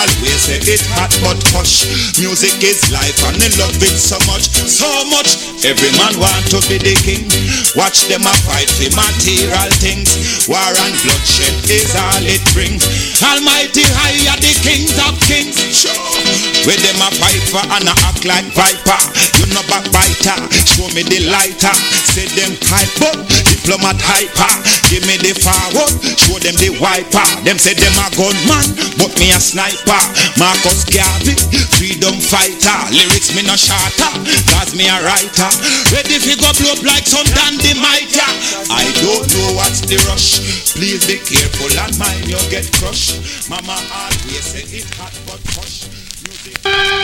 always say it hot but hush. Music is life and they love it so much, so much. Every man want to be the king. Watch them a fight for material things. War and bloodshed is all it brings. Almighty high are the kings of kings. Sure. Where them a fight for and a act like viper. You know backbiter. Show me the lighter. Say them hype up. Diplomat hyper. Give me the forward. Show them the wiper. Them say them a gunman, but me a sniper. Marcus Garvey, freedom fighter. Lyrics me no shatter, cause me a writer. Ready fi go blow up like some dynamite. I don't know what's the rush. Please be careful and mind you get crushed. Mama always say it hot but hush. Music.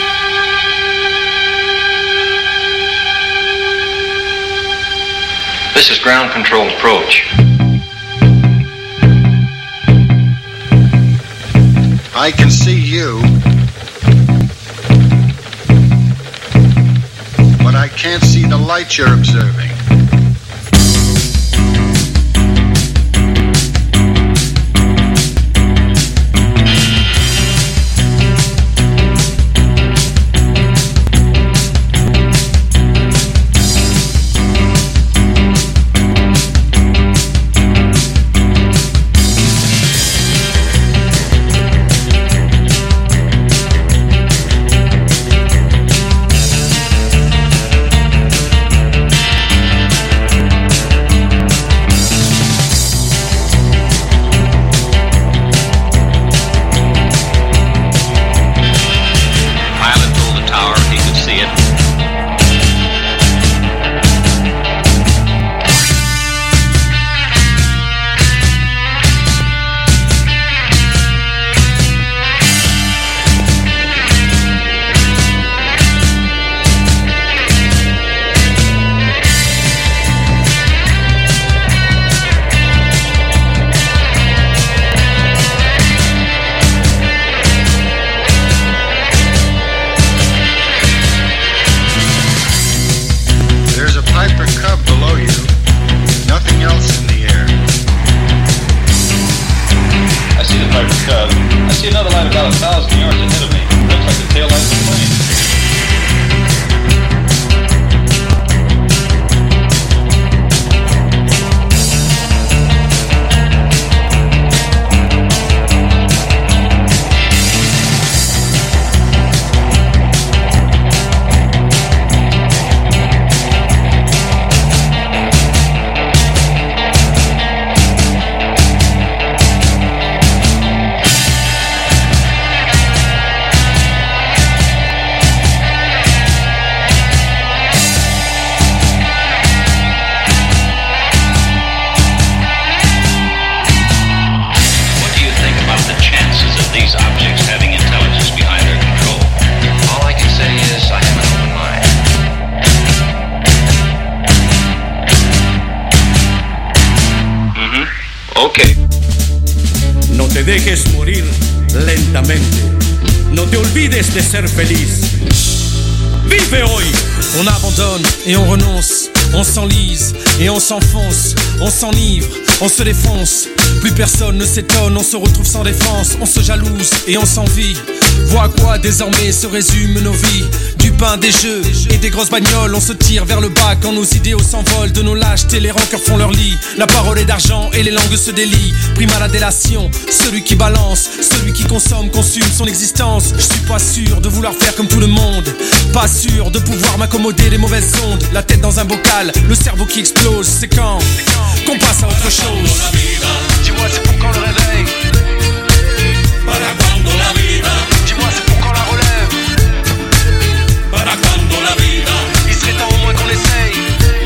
This is ground control approach. I can see you, but I can't see the light you're observing. No te dejes morir lentamente. No te olvides de ser feliz. Vive hoy. On abandonne et on renonce. On s'enlise et on s'enfonce. On s'enivre, on se défonce. Plus personne ne s'étonne, on se retrouve sans défense. On se jalouse et on s'envie. Vois à quoi désormais se résument nos vies. Du pain, des jeux et des grosses bagnoles. On se tire vers le bas quand nos idéaux s'envolent. De nos lâchetés, les rancœurs font leur lit. La parole est d'argent et les langues se délient. Prime à la délation, celui qui balance. Celui qui consomme, consume son existence. Je suis pas sûr de vouloir faire comme tout le monde. Pas sûr de pouvoir m'accommoder des mauvaises ondes. La tête dans un bocal, le cerveau qui explose. C'est quand qu'on passe à autre chose. Dis-moi c'est pour quand le réveil. Para cuando la vida. Dis-moi c'est pour quand la relève. Para cuando la vida. Il serait temps au moins qu'on essaye.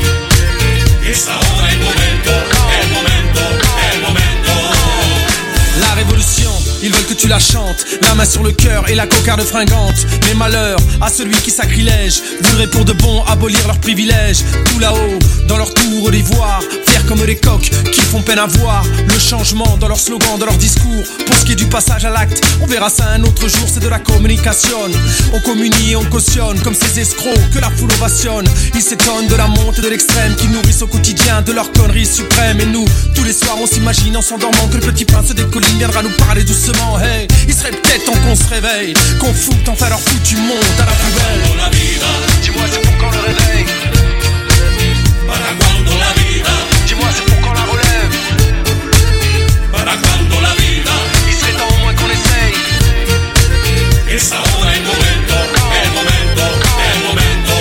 Es ahora el momento, el momento, el momento. La révolution, ils veulent que tu la chantes. La main sur le cœur et la cocarde fringante. Mais malheur à celui qui sacrilège voudrait pour de bon abolir leurs privilèges. Tout là-haut, dans leur tour d'ivoire, fiers comme les coqs qui font peine à voir le changement dans leur slogan, dans leur discours. Pour ce qui est du passage à l'acte, on verra ça un autre jour, c'est de la communication. On communie et on cautionne comme ces escrocs que la foule ovationne. Ils s'étonnent de la montée de l'extrême qui nourrissent au quotidien de leur connerie suprême. Et nous, tous les soirs on s'imagine en s'endormant que le petit prince des collines viendra nous parler doucement. Hey, il serait peut-être temps qu'on se réveille, qu'on fout enfin leur foutu monde à la poubelle. Dis-moi c'est pour quand le réveil? Para cuando la vida? Dis-moi c'est pour quand la relève? Para cuando la vida? Il serait temps au moins qu'on essaye. Es ahora el momento, el momento, el momento.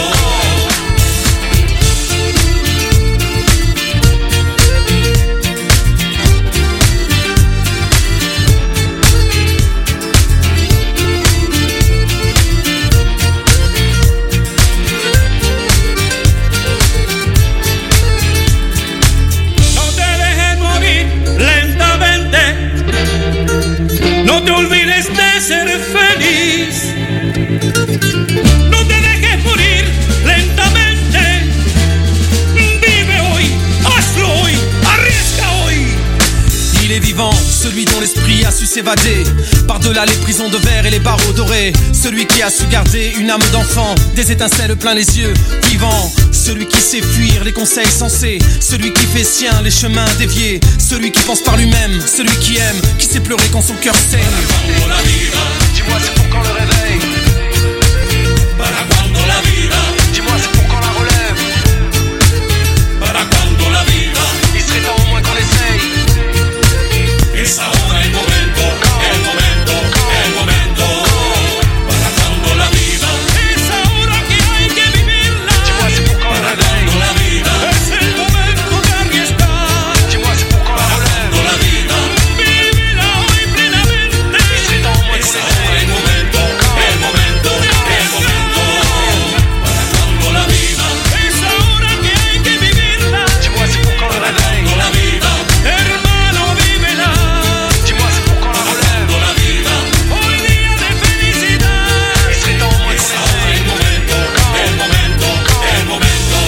No te olvides de ser feliz. No te dejes morir lentamente. Vive hoy, hazlo hoy, arriesga hoy. Il est vivant, celui dont l'esprit a su s'évader par-delà les prisons de verre et les barreaux dorés. Celui qui a su garder une âme d'enfant, des étincelles plein les yeux, vivant. Celui qui sait fuir les conseils sensés, celui qui fait sien les chemins déviés, celui qui pense par lui-même, celui qui aime, qui sait pleurer quand son cœur saigne. Dis-moi c'est pour quand le réveil? Para cuando la vida? Dis-moi c'est pour quand la relève? Para cuando la vida? Il serait temps au moins qu'on essaye. Es ahora el momento, el momento, el momento. Para cuando la vida? Es ahora que hay que vivirla. Dis-moi c'est pour quand le réveil? La vida? Es el momento de arriesgar. Dis-moi c'est pour quand la relève? La vida? Vívela hoy plenamente. Il serait temps au moins qu'on Es ahora essaye. el momento, el momento, el momento. Para cuando la vida? Es ahora que hay que vivirla. Dis-moi c'est pour quand le réveil? La vida? Hermano, vívela. Dis-moi c'est pour quand la relève? La vida? Hoy día de felicidad. Il serait temps au moins qu'on essaye. El momento, el momento, el momento.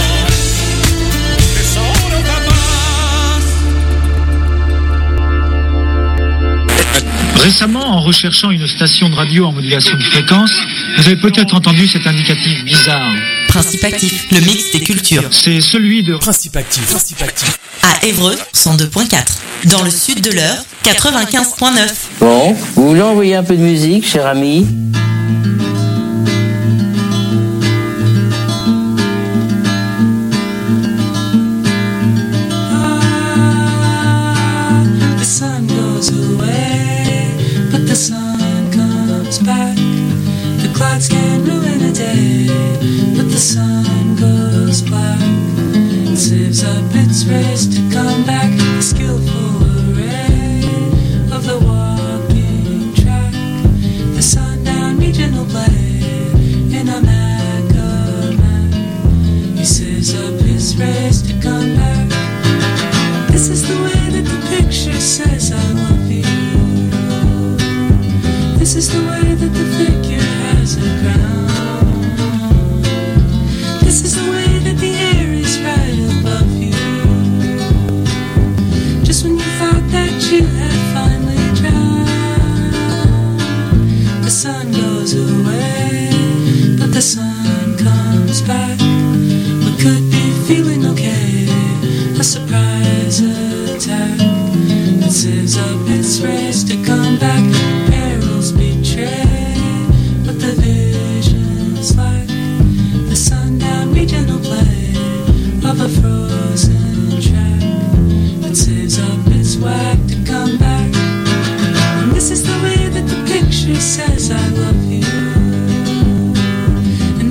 Es ahora capaz. Récemment, en recherchant une station de radio en modulation de fréquence, vous avez peut-être entendu cet indicatif bizarre. Principe actif, le mix des cultures. C'est celui de Principe actif. À Évreux, 102.4. Dans le sud de l'Eure, 95.9. Bon, vous voulez envoyer un peu de musique, cher ami? The sun goes away, but the sun comes back. The clouds can ruin a day, but the sun goes black. It saves up its race to come back. The skillful array of the walking track. The sundown regional play in a Mac. He saves up his race to come back. This is the way that the picture says I love you. This is the way that the figure has a crown. This is the way that the air is right above you. Just when you thought that you had finally drowned, the sun goes away, but the sun comes back. What could be feeling okay? A surprise attack that saves up its race to come back. Perils betray, but the vision's like the sundown regional play of a frozen track that saves up its whack to come back. And this is the way that the picture says I love you. And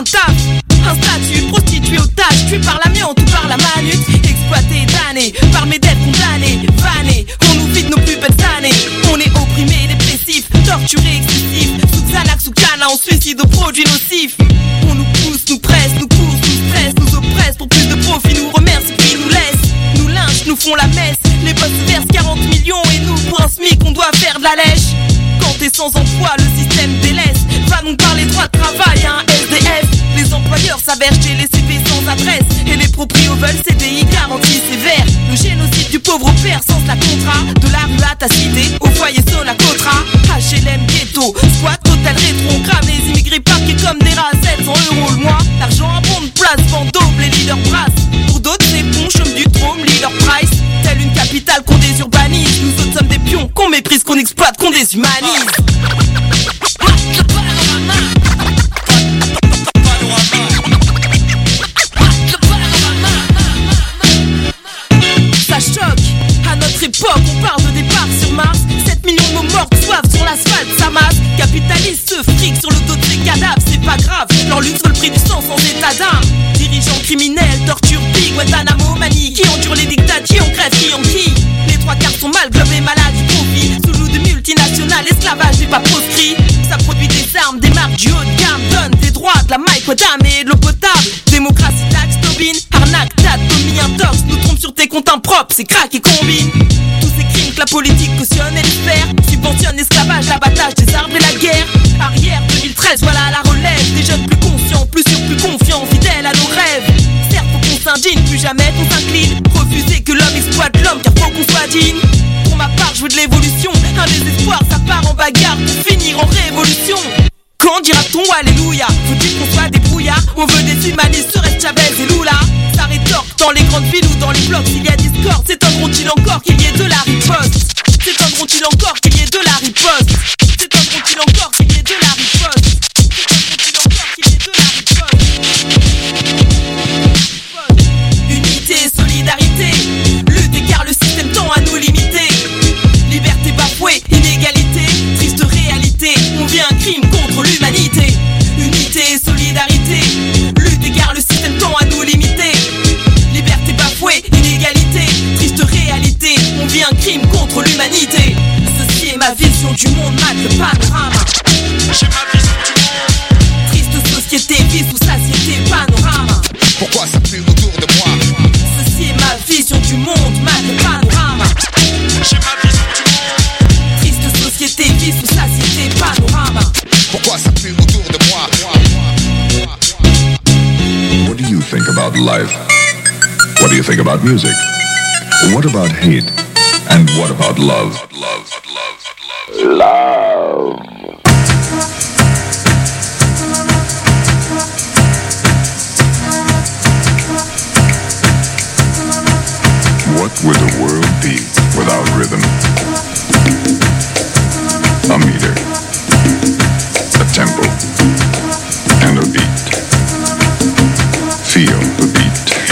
taf, un statut, prostitué, otage, tué par l'amiante ou par la manute, exploité, damné, par mes dettes condamnés, vanné, on nous vide nos plus belles années, on est opprimé, dépressif, torturé, excessif, sous Xanax, sous Cana, on suicide aux produits nocifs, on nous pousse, nous presse, nous course, nous stresse, nous oppresse, pour plus de profit, nous remercie, puis nous laisse, nous lynchent, nous font la messe, les boss versent 40 millions et nous, pour un SMIC, on doit faire de la lèche. Quand t'es sans emploi, le système délaisse. Va donc parler droit de travail à un SDF. Les employeurs s'avèrent chez les CV sans adresse. Et les proprios veulent CDI garantie sévère. Le génocide du pauvre père sans la contrat. De la rue à ta cité, au foyer sur la Cotra. HLM, ghetto, squat, hôtel rétro. On crame les immigrés parqués comme des rats. 700 € le mois. L'argent abonde, place, vend double, les leaders brassent. Pour d'autres, c'est bon, chôme du trôme, leader price. Telle une capitale qu'on désurbanise. Nous autres sommes des pions qu'on méprise, qu'on exploite, qu'on déshumanise. Ça choque, à notre époque on parle de départ sur Mars. 7 millions de mots morts soif sur l'asphalte, ça masse. Capitaliste se fric sur le dos de ses cadavres, c'est pas grave. Leur lutte sur le prix du sang sans état d'âme. Dirigeants criminels, torture, big, Guantanamo, manie. Qui endure les dictats, qui en crève, qui en qui. Les trois quarts sont mal globés, malades du profit. Sous joug de multinationales, l'esclavage n'est pas proscrit. Ça produit des armes, des marques du haut de gamme. Donne des droits, de la maille, dame et de l'eau potable. Démocratie, taxe, tobine, arnaque, datomie, intox. Nous trompe sur tes comptes impropres, c'est crack et combine. Tous ces crimes que la politique cautionne et espère. Subventionne l'esclavage, l'abattage des arbres et la guerre. Arrière 2013, voilà la relève. Des jeunes plus conscients, plus sûrs, plus confiants, fidèles à nos rêves. Certes, faut qu'on s'indigne, plus jamais qu'on s'incline. Refuser que l'homme exploite l'homme, car faut qu'on soit digne. Pour ma part, je veux de l'évolution. Un désespoir, ça part en bagarre pour finir en révolution. Quand dira-t-on alléluia? Faut-il qu'on soit des brouillards? On veut des humanistes, serait Chavez et Lula. Ça rétorque dans les grandes villes ou dans les blocs. S'il y a discorde, s'étonneront-ils encore qu'il y ait de la riposte? S'étonneront-ils encore qu'il y ait de la riposte? S'étonneront-ils encore qu'il y ait de la riposte? S'étonneront-ils encore qu'il y ait de la riposte? Unité, solidarité, lutter car le système tend à nous limiter. Liberté bafouée, inégalité, triste réalité, on vit un crime contre l'humanité. Unité et solidarité, lutter car le système tend à nous limiter. Liberté bafouée, inégalité, triste réalité, on vit un crime contre l'humanité. Ceci est ma vision du monde, mate le panorama. J'ai ma vision du monde. Triste société, vie sous satiété, panorama. Pourquoi ça pue autour de moi? Ceci est ma vision du monde, mate le panorama. J'ai ma vision du monde. Triste société, vie sous satiété, panorama. Pourquoi ça pue autour de moi? What do you think about life? What do you think about music? What about hate? And what about love? Love. What would the world be without rhythm? A meter, a tempo, and a beat. Feel the beat.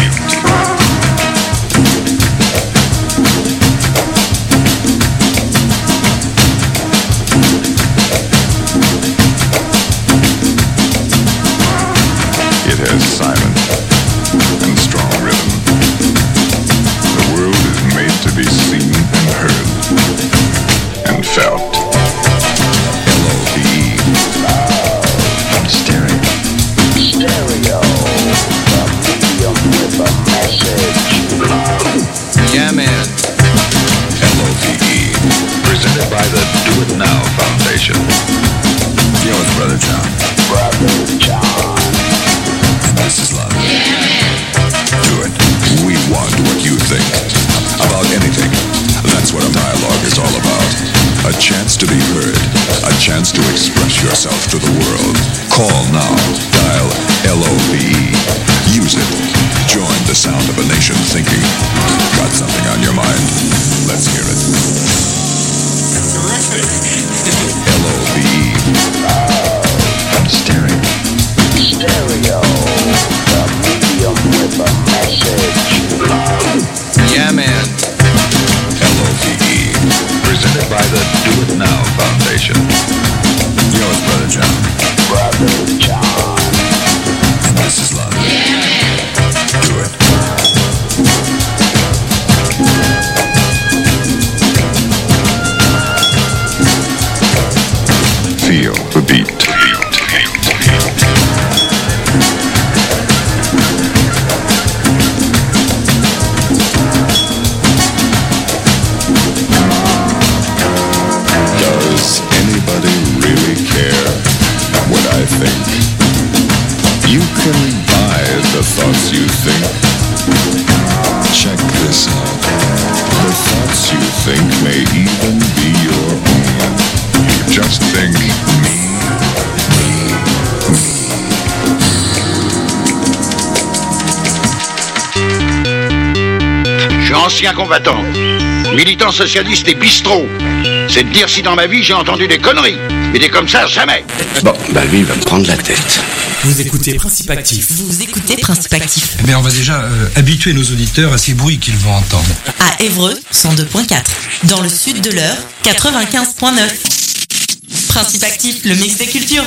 It has silent and strong rhythm. The world is made to be seen and heard and felt. L-O-V-E. Stereo. Stereo. The medium with a message. Yeah, man. L-O-V-E. Presented by the Do It Now Foundation. Yo, it's Brother John. Brother John. And this is love. Do it. We want what you think. About anything. That's what a dialogue is all about. A chance to be heard. A chance to express yourself to the world. Call now. Dial L-O-V-E. Use it. Join the sound of a nation thinking. Got something on your mind? Let's hear it. L-O-V-E. Stereo. Stereo. The medium with a message. Yeah, man. L-O-V-E. Presented by the Do It Now Foundation. Yo, it's Brother John. Brother John. You can buy the thoughts you think. Check this out. The thoughts you think may even be your own. Just think me. Je suis ancien combattant, militant socialiste et bistrot. C'est de dire si dans ma vie j'ai entendu des conneries. Mais des comme ça, jamais. Bon, bah lui, il va me prendre la tête. Vous écoutez Principe Actif. Vous écoutez Principe Actif. Eh bien, on va déjà habituer nos auditeurs à ces bruits qu'ils vont entendre. À Évreux, 102.4. Dans le sud de l'Eure, 95.9. Principe Actif, le mix des cultures.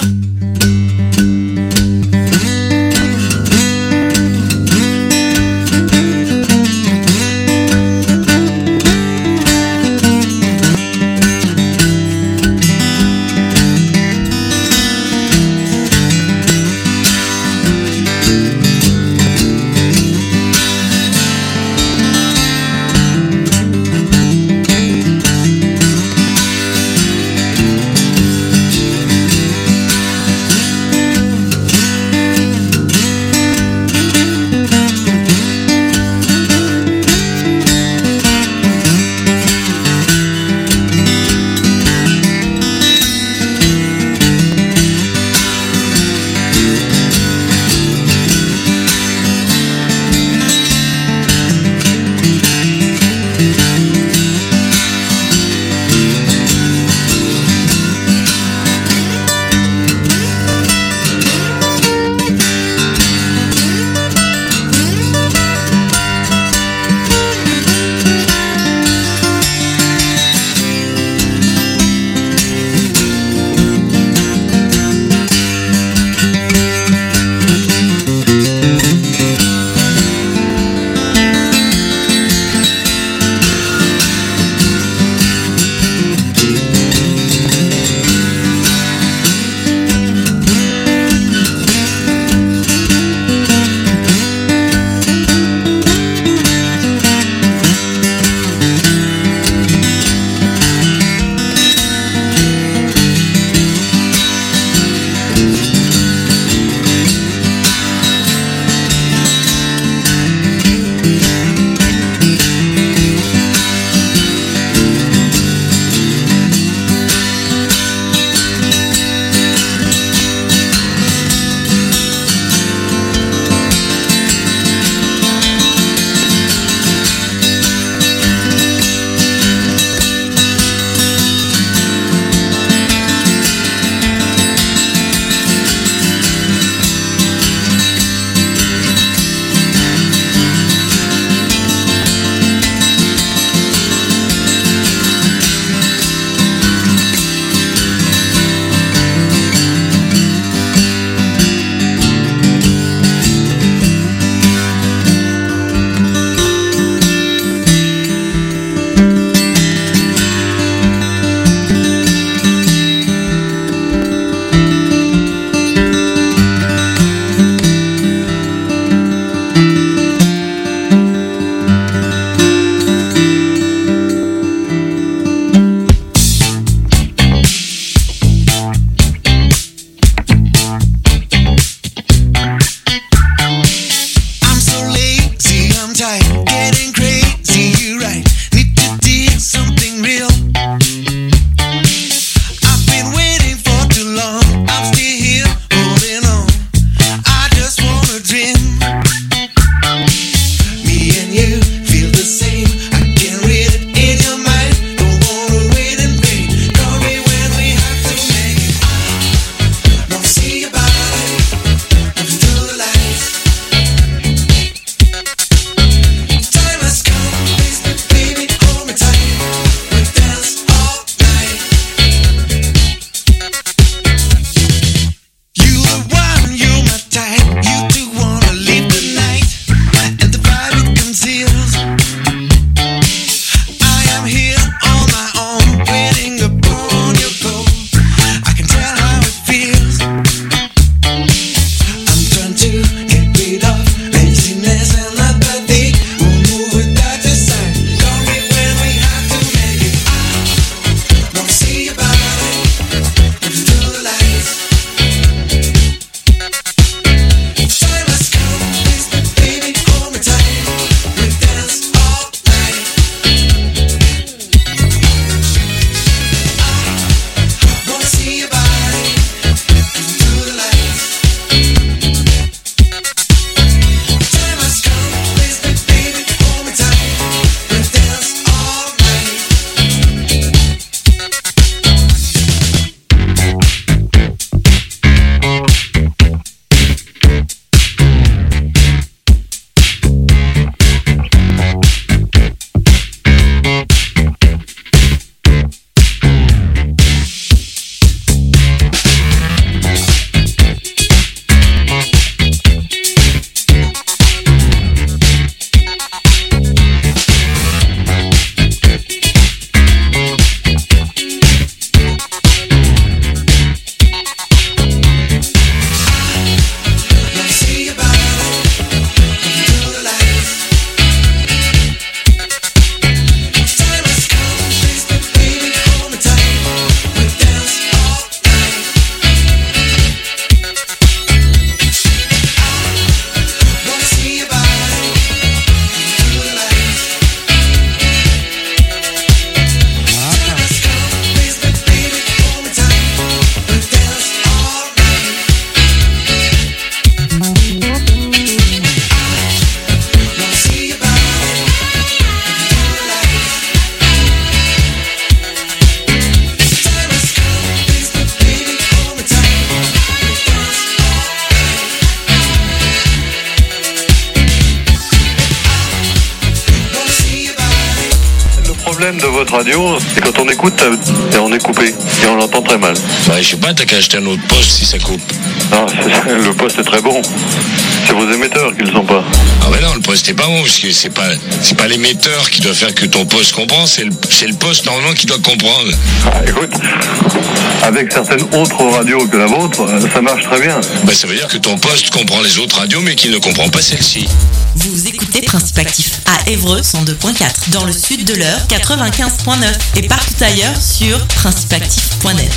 problème de votre radio, c'est quand on écoute et on est coupé et on l'entend très mal. Ouais, je sais pas, t'as qu'à acheter un autre poste si ça coupe. Non, le poste est très bon. C'est vos émetteurs qui le sont pas. Ah mais non, le poste est pas bon, parce que c'est pas l'émetteur qui doit faire que ton poste comprend, c'est le poste normalement qui doit comprendre. Ah, écoute, avec certaines autres radios que la vôtre, ça marche très bien. Bah ça veut dire que ton poste comprend les autres radios mais qu'il ne comprend pas celle-ci. Vous écoutez Principe Actif à Évreux 102.4, dans le sud de l'heure 95.9 et partout ailleurs sur principeactif.net.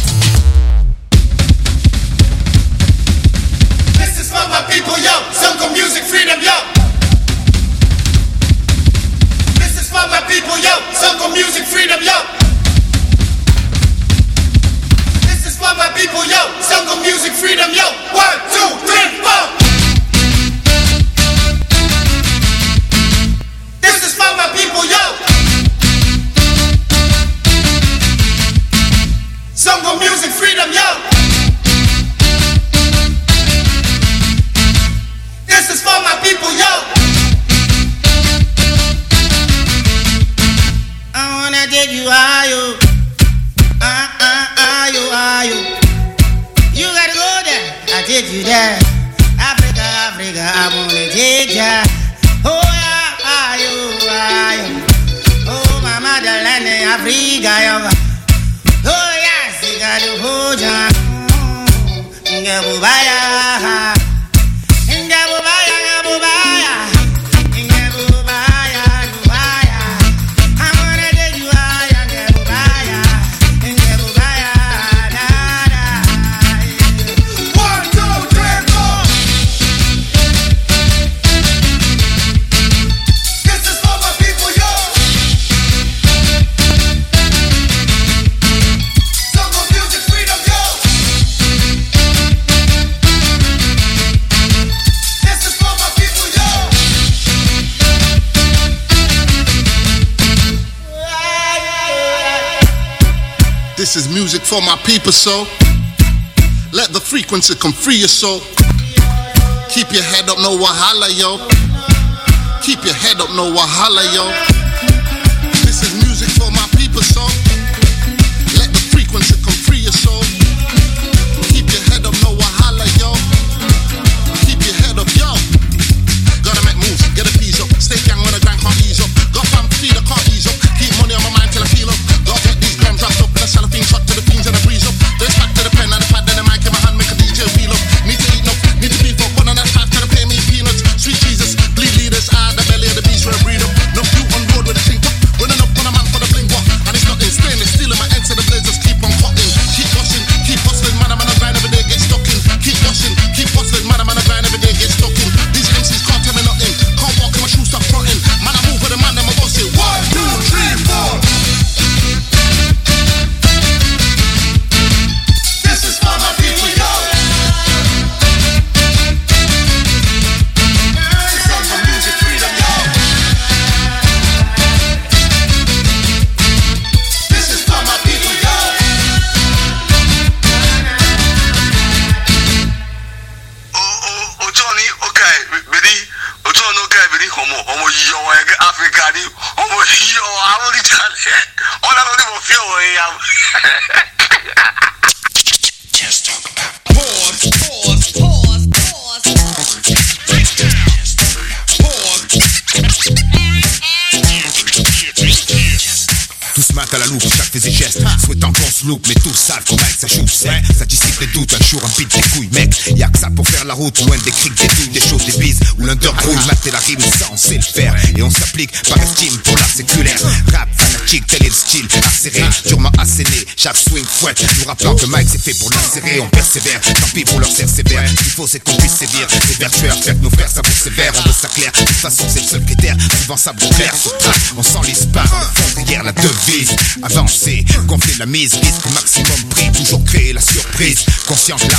This is for my people, yo. Jungle music freedom, yo. This is for my people, yo. Jungle music freedom, yo. This is for my people, yo. Jungle music freedom, yo. 1, 2, 3, 4. This is for my people, yo. Jungle music freedom, yo. This is for my people, yo. I wanna take you higher. You gotta go there. I take you there. Africa, Africa, I wanna take ya. Oh yeah, you. Oh my motherland, Africa, yo. Oh yes, you gotta hold ya. Ngabubaya. This is music for my people, so let the frequency come free your soul. Keep your head up, no wahala, yo. Keep your head up, no wahala, yo. This is music for my people, so let the frequency come free your soul. Keep your head up, no wahala, yo. Keep your head up, yo. Gotta make moves, get a piece up. Stay young when the grind can't ease up. Got fam feed, I can't ease up. Keep money on my mind till I feel up. Gotta get these grams wrapped up in a cellophane shot to the fiends and I breeze up. Then back to the pen and the pad and the mic in my hand, make a DJ wheel up. Need to eat enough, need to beef up. One on that path, trying to pay me peanuts. Sweet Jesus, bleed leaders, the belly of the beast where I breed up. No few on road with a thing up. Running up on a man for the bling walk. And it's nothing, stainless steel in my ends to the blazers. Keep on cutting, keep washing, keep hustling. Man, I'm on a grind every day, get stuck in. Keep washing, keep hustling. Man, I'm on a grind every day, get stuck in. These MCs can't tell me nothing. Can't walk in my shoes, stop fronting. Man, I move with a man, then my boss say 1, 2, 3, 4. This is for my people, yo. Jungle music freedom, yo. This is for my people, yo. Johnny, okay, Bidi, John, okay, Bidi, homo, yo, Africa, homo, yo, I only tell you, all I don't even feel where I am. Just talk about Tous matent à la loupe, chaque fait ses gestes. Souhaitant qu'on se loupe, mais tous savent qu'on mec, ça chouffe sec. Ça dissipe les doutes, un jour un beat des couilles, mec. Y'a que ça pour faire la route, loin des criques, des douilles, des choses, des bises. Où l'underground mater la rime, ça on sait le faire. Et on s'applique par estime pour l'art séculaire. Rap fanatique, tel est le style, acéré, durement asséné. Chaque swing fouette, nous rappelant que Mike c'est fait pour l'acérer. On persévère, tant pis pour leur serre sévère. Ce qu'il faut c'est qu'on puisse sévir. C'est vertueux, faire que nos frères ça vous sévère. On veut ça clair, de toute façon c'est le seul critère. Souvent ça vous clair, ce track, on s'enlise pas. Fond derrière la devise, avancer, gonfler la mise, risque maximum prix, toujours créer la surprise. Conscient de la